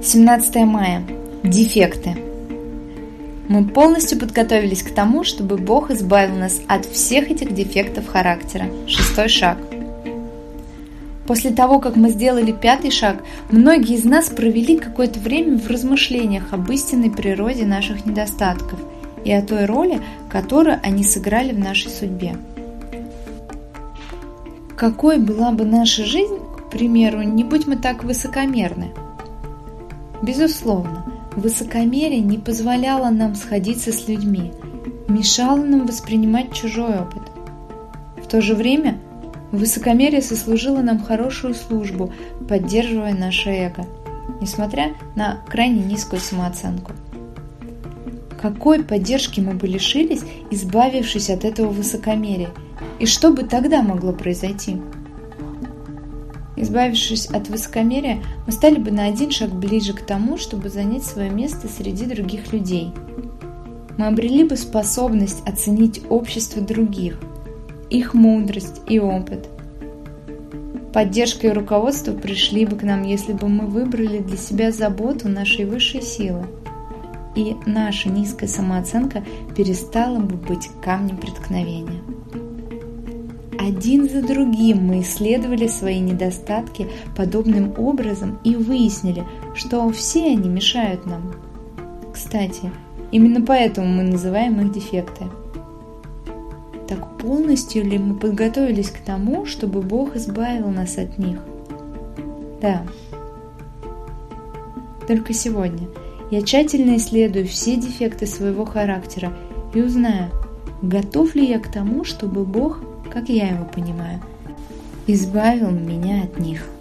17 мая. Дефекты. Мы полностью подготовились к тому, чтобы Бог избавил нас от всех этих дефектов характера. 6 шаг. После того, как мы сделали 5 шаг, многие из нас провели какое-то время в размышлениях об истинной природе наших недостатков и о той роли, которую они сыграли в нашей судьбе. Какой была бы наша жизнь, к примеру, не будь мы так высокомерны? Безусловно, высокомерие не позволяло нам сходиться с людьми, мешало нам воспринимать чужой опыт. В то же время высокомерие сослужило нам хорошую службу, поддерживая наше эго, несмотря на крайне низкую самооценку. Какой поддержки мы бы лишились, избавившись от этого высокомерия, и что бы тогда могло произойти? Избавившись от высокомерия, мы стали бы на 1 шаг ближе к тому, чтобы занять свое место среди других людей. Мы обрели бы способность оценить общество других, их мудрость и опыт. Поддержка и руководство пришли бы к нам, если бы мы выбрали для себя заботу нашей высшей силы, и наша низкая самооценка перестала бы быть камнем преткновения. Один за другим мы исследовали свои недостатки подобным образом и выяснили, что все они мешают нам. Кстати, именно поэтому мы называем их дефекты. Так полностью ли мы подготовились к тому, чтобы Бог избавил нас от них? Да. Только сегодня я тщательно исследую все дефекты своего характера и узнаю, готов ли я к тому, чтобы Бог, как я его понимаю, избавил меня от них.